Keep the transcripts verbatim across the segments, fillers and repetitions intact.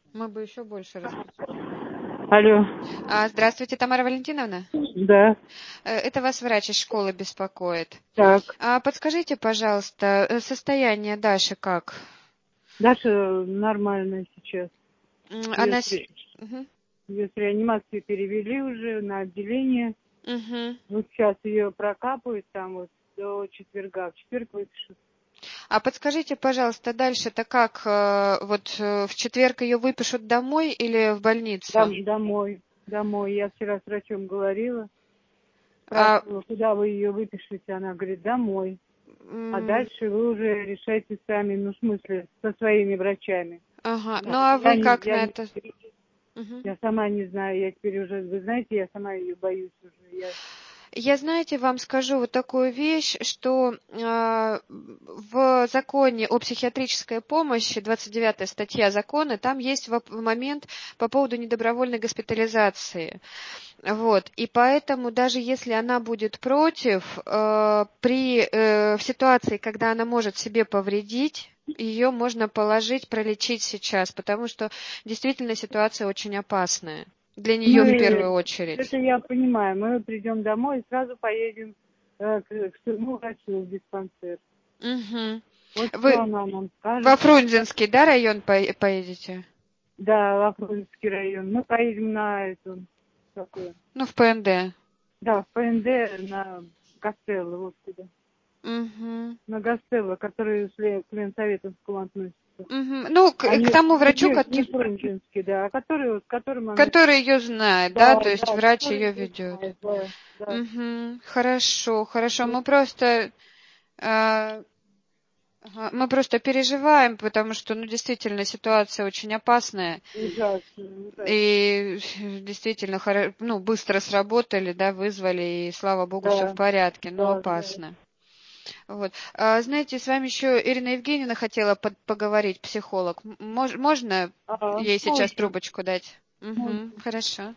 Мы бы еще больше раскрутили. Алло. А, здравствуйте, Тамара Валентиновна. Да. Э, Это вас врач из школы беспокоит. Так. А подскажите, пожалуйста, э, состояние Даши как? Даша нормальная сейчас. М, Ее Она... с, с- Мгм. ее с реанимации перевели уже на отделение. Мгм. Вот сейчас ее прокапают там вот до четверга. В четверг выпишут. А подскажите, пожалуйста, дальше-то как? э, Вот э, в четверг ее выпишут домой или в больницу? Дом- домой. Домой. Я вчера с врачом говорила. А, Спрашивала, куда вы ее выпишете. Она говорит, домой. А м, дальше вы уже решайте сами, ну, в смысле, со своими врачами. ага. Ну Да. а Я вы не, как я на не, это? Мгм. я сама не знаю, я теперь уже, вы знаете, я сама ее боюсь уже. Я Я, знаете, вам скажу вот такую вещь, что э, в законе о психиатрической помощи, двадцать девятая статья закона, там есть воп- момент по поводу недобровольной госпитализации. Вот. И поэтому даже если она будет против, э, при, э, в ситуации, когда она может себе повредить, ее можно положить, пролечить сейчас, потому что действительно ситуация очень опасная. Для нее в Мы, первую очередь. это я понимаю, мы придем домой и сразу поедем э, к, к своему врачу в диспансер. Мгм. Вот что Вы она нам во скажет. Фрунзенский, да, район по- поедете? Да, в Африканский район. Мы поедем на эту, какую? Ну, в ПНД. Да, в ПНД на Гастелло, вот сюда. Мгм. На Гастелло, который с Ле- к Ленсоветовскому относится. Мгм. Ну, к, А к не, тому врачу, не, ко- не Фрунзенский, да, а который, вот, с которым она... который ее знает, да, Да, то есть да, врач который ее ее ведет. знает, да, да. Мгм. Хорошо, хорошо. Вот Мы просто э, ага, мы просто переживаем, потому что, ну, действительно, ситуация очень опасная. ужасно, ужасно. И действительно, хоро- ну, быстро сработали, да, вызвали, и слава богу, все в Да, порядке, но да, да. опасно. Вот. А, знаете, с вами еще Ирина Евгеньевна хотела под- поговорить, психолог. М- мож- можно А, ей сейчас можно, трубочку дать? можно. Угу, хорошо.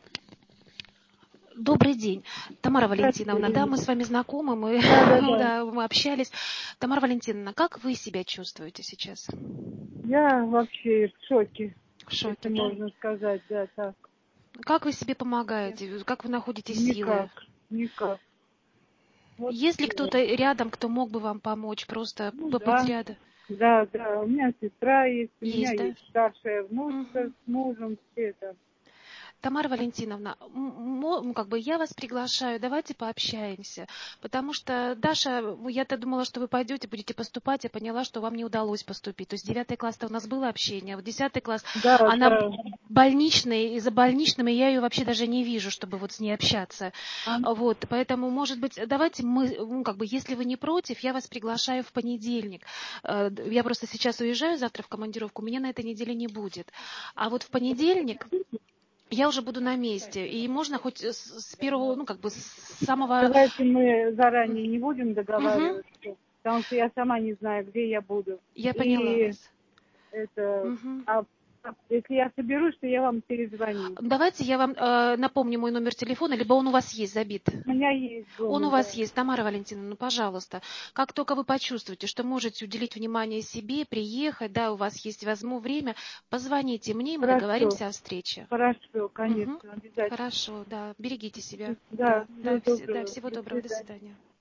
Добрый день, Тамара Здравствуйте, Валентиновна. Да, Ирина. мы с вами знакомы, мы, Да, да, да. да, мы общались. Тамара Валентиновна, как вы себя чувствуете сейчас? Я вообще в шоке, В если шоке, да? можно сказать, да, так. Как вы себе помогаете? Как вы находите силы? Никак, никак. Вот, Есть ли э, кто-то рядом, кто мог бы вам помочь, просто ну побыть да, рядом? да, да. У меня сестра есть, у меня Есть, да? есть старшая внучка Мгм. с мужем, все это. Тамара Валентиновна, м- мо- ну, как бы я вас приглашаю, давайте пообщаемся, потому что Даша, ну, я-то думала, что вы пойдете, будете поступать, я поняла, что вам не удалось поступить. То есть девятый класс-то у нас было общение, а вот десятый класс, Да, она да. больничная, и за больничным я ее вообще даже не вижу, чтобы вот с ней общаться. А, Вот, поэтому, может быть, давайте мы, ну, как бы, если вы не против, я вас приглашаю в понедельник. Э, Я просто сейчас уезжаю завтра в командировку, меня на этой неделе не будет. А вот в понедельник я уже буду на месте, и можно хоть с с первого, ну, как бы, с самого... давайте мы заранее не будем Мгм. договариваться, потому что я сама не знаю, где я буду. Я поняла И вас. это, Мгм. а а если я соберусь, то я вам перезвоню. Давайте я вам э, напомню мой номер телефона, либо он у вас есть забит. У меня есть Он дома, у вас да. есть, Тамара Валентиновна, ну, пожалуйста. Как только вы почувствуете, что можете уделить внимание себе, приехать, да, у вас есть возможно время, позвоните мне, и мы Хорошо, договоримся о встрече. хорошо, Мгм. конечно, обязательно. Хорошо, да, берегите себя. Да, Да, всего да, вс- да, доброго. всего До доброго, до свидания. свидания.